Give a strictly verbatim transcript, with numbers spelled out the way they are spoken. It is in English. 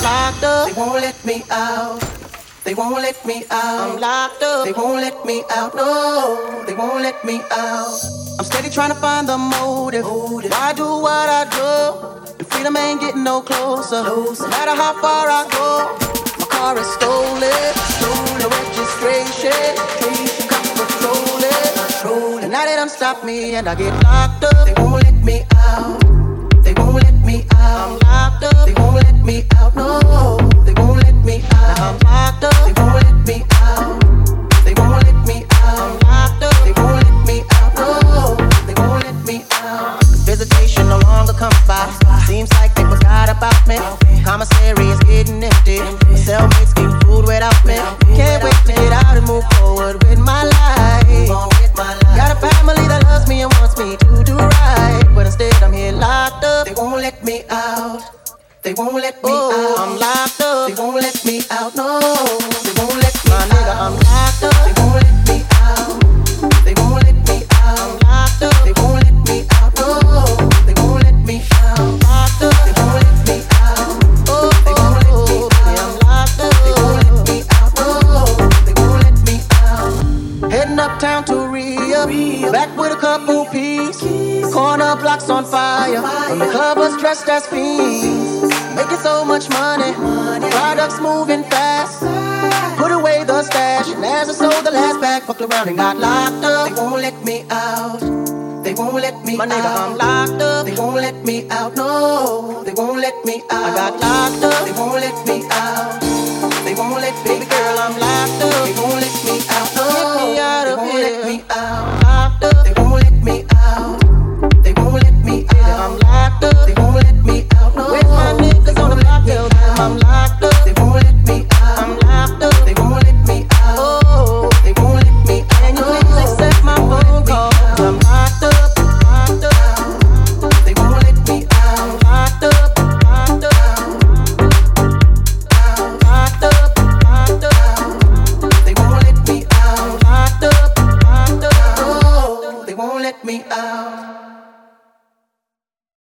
locked up. They won't let me out. They won't let me out. I'm locked up. They won't let me out. No, they won't let me out. I'm steady trying to find the motive. motive. Why do what I do? The freedom ain't getting no closer. closer. No matter how far I go, my car is stolen. Stolen. The registration, cops patrolling. And now they done stop me and I get locked up. They won't let me out. They won't let me out. I'm locked up. They won't let me out. No, they won't let me out. Now I'm locked up. They won't let me out. They won't let me out. I'm locked up. They won't let me out. No, they won't let me out. Visitation no longer comes by. Seems like they forgot about me. Commissary is getting empty. My cellmates eating food without me. Can't wait to get out and move forward with my life. Got a family that loves me and wants me to do right, but instead I'm here locked up. They won't let me out. They won't let me Oh, out. I'm locked up. They won't let me out. No, they won't let me My out. nigga, I'm locked up. They won't let me out. They won't let me out. I'm locked up. They won't let me out. No, they won't let me out. Locked up. They won't let me out. Oh, They won't let me oh, yeah, I'm out. locked up. They won't let me out. No, they won't let me out. Heading uptown to Rio, back with a couple P's. Corner blocks on fire, and the clubbers dressed as fiends. Making so much money, products moving fast. Put away the stash, and as I sold the last bag, fucked around and got locked up. They won't let me out. They won't let me My out. nigga, I'm locked up. They won't let me out. No, they won't let me out. I got locked up. They won't let me out.